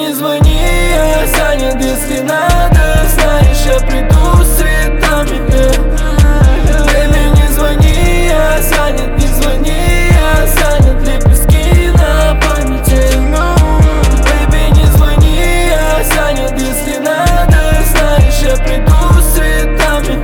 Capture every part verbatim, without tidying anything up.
не звони, я занят, если надо. Знаешь, я приду с цветами. Baby, не звони, я занят, не звони, я занят. Лепестки на памяти. Baby, не звони, я занят, если надо. Знаешь, я приду с цветами.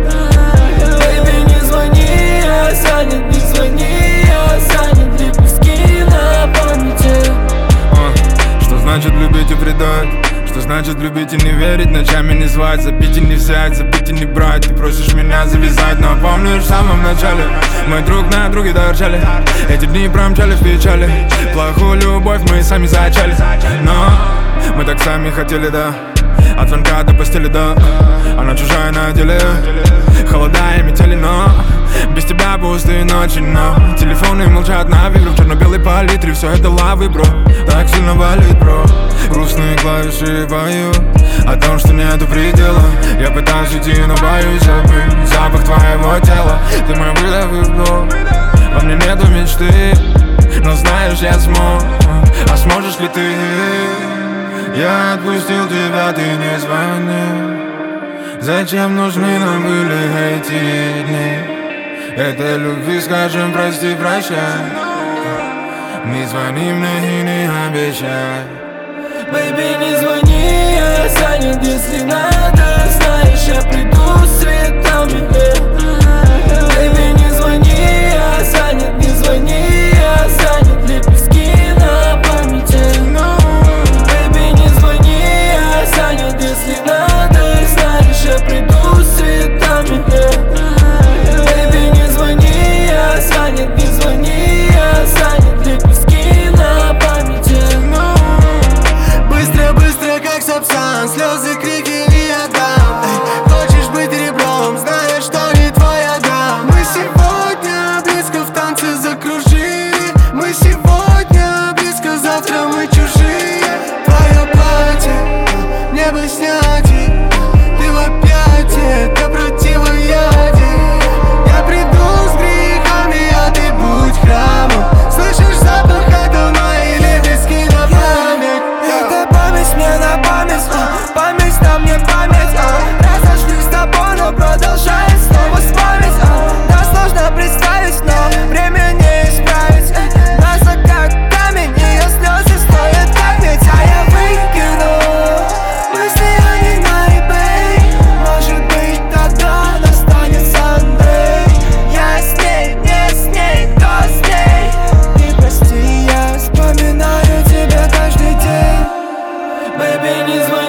Baby, не звони, я занят, не звони, я занят. Лепестки на памяти. Что значит любить и предать? Что значит любить и не верить? Ночами не звать, запить и не взять, запить и не брать. Ты просишь меня завязать, но помнишь в самом начале мы друг на друге торчали. Эти дни промчали в печали. Плохую любовь мы сами зачали. Но мы так сами хотели, да. От звонка до постели, да. Она чужая на деле. Холода и метели, но без тебя пустые ночи, но телефоны молчат на вибру. В черно-белой палитре все это лавы, бро. Так сильно болит, бро. Грустные клавиши поют о том, что нету предела. Я пытаюсь уйти, но боюсь забыть запах твоего тела. Ты мой выдох и вдох. Во мне нету мечты, но знаешь, я смог. А сможешь ли ты? Я отпустил тебя, ты не звони. Зачем нужны нам были эти дни? Это любви, скажем прости, прощай. Не звони мне и не обещай. Baby, не звони, я занят, если надо. Знаешь, я приду с цветами. Baby, не звони, я занят, не звони, я занят. Лепестки на памяти. Baby, не звони, я занят, если надо. Знаешь, я приду с цветами. Baby, не звони, я занят, не звони, я занят. Лепестки на памяти. Быстро, быстро, как сапсан, слезы, крики не отдам. Эй, хочешь быть ребром, знаешь, что не твоя грамм. Мы сегодня близко в танце закружили. Мы сегодня близко, завтра мы чужие. Твое платье, небо снятие. Ты в объятии, это противоядие. Я приду с грехами, а ты будь храмом. Слышишь запах, это мои лепестки на память. Это память мне на память, а, память на мне память, а. Разошлись с тобой, но продолжает снова спамить, а. Нас сложно представить, но время не исправить, э. Глаза как камень, ее слезы стоят как медь. А я выкину мысли, они на eBay. Может быть, тогда настанет Sunday. Я с ней, не с ней, кто с ней. Ты прости, я вспоминаю тебя каждый день. Baby, не звони.